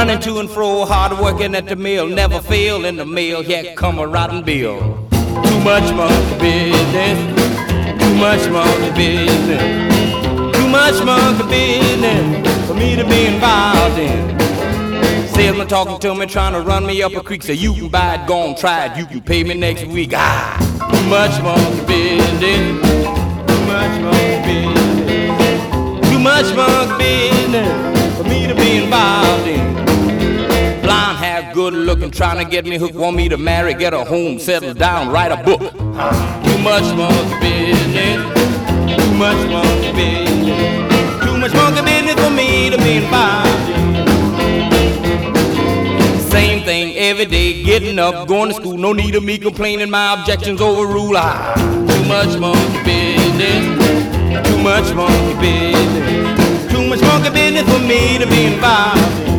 running to and fro, hard working at the mill, never fail in the mail, here come a rotten bill. Too much monkey business, too much monkey business, too much monkey business for me to be involved in. Salesman talking to me, trying to run me up a creek, say you can buy it, go on, try it, you can pay me next week. Too much monkey business, too much monkey business, too much monkey business for me to be involved in. Blonde hair, good looking, trying to get me hooked, want me to marry, get a home, settle down, write a book. Too much monkey business, too much monkey business, too much monkey business for me to be involved in. Same thing every day, getting up, going to school, no need of me complaining, my objections overrule. Too much monkey business, too much monkey business, too much monkey business for me to be involved in.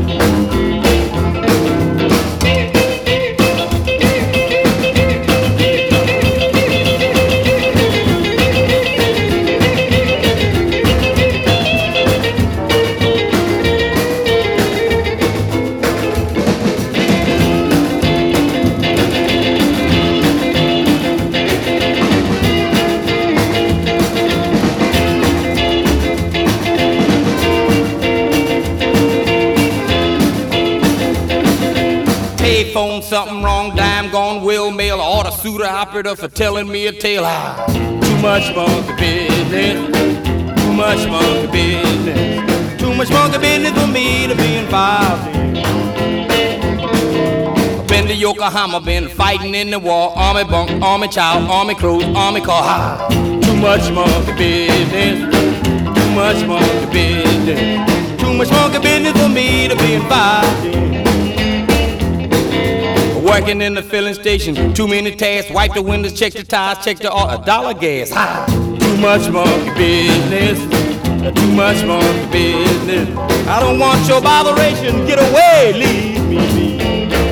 Phone something wrong, dime gone, will mail, order suitor operator for telling me a tale. Too much monkey business, too much monkey business, too much monkey business for me to be involved in. Been to Yokohama, been fighting in the war, army bunk, army child, army clothes, army car. Too much monkey business, too much monkey business, too much monkey business for me to be involved in. Working in the filling station, too many tasks, wipe the windows, check the tires, check the dollar gas. Too much monkey business, too much monkey business. I don't want your botheration, get away, leave me be.